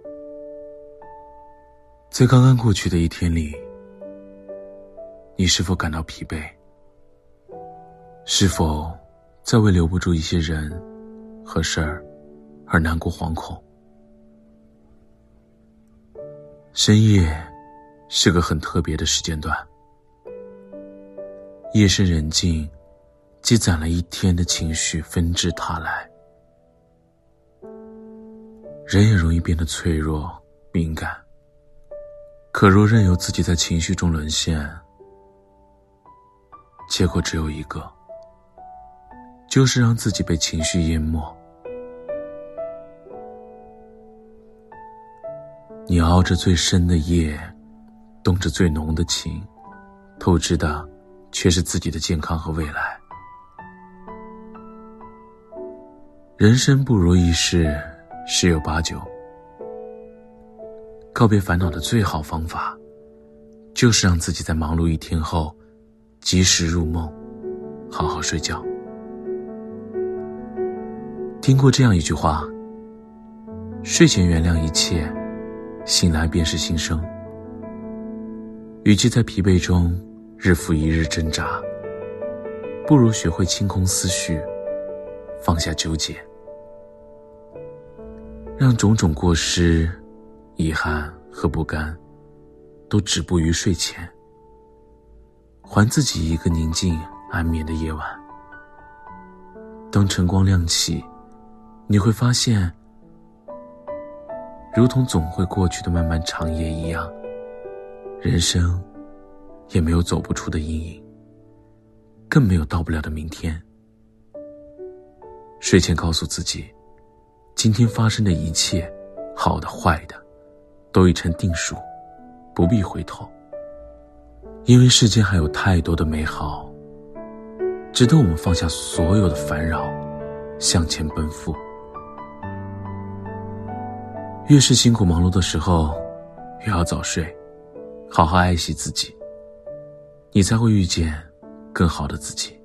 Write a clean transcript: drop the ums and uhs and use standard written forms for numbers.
在刚刚过去的一天里，你是否感到疲惫？是否再为留不住一些人和事儿而难过惶恐？深夜是个很特别的时间段，夜深人静，积攒了一天的情绪纷至沓来，人也容易变得脆弱敏感。可若任由自己在情绪中沦陷，结果只有一个，就是让自己被情绪淹没。你熬着最深的夜，动着最浓的情，透支的却是自己的健康和未来。人生不如意事十有八九，告别烦恼的最好方法，就是让自己在忙碌一天后及时入梦，好好睡觉。听过这样一句话，睡前原谅一切，醒来便是新生。与其在疲惫中日复一日挣扎，不如学会清空思绪，放下纠结，让种种过失、遗憾和不甘都止步于睡前，还自己一个宁静安眠的夜晚。当晨光亮起，你会发现，如同总会过去的漫漫长夜一样，人生也没有走不出的阴影，更没有到不了的明天。睡前告诉自己，今天发生的一切，好的坏的，都已成定数，不必回头。因为世间还有太多的美好，值得我们放下所有的烦扰，向前奔赴。越是辛苦忙碌的时候，越要早睡，好好爱惜自己，你才会遇见更好的自己。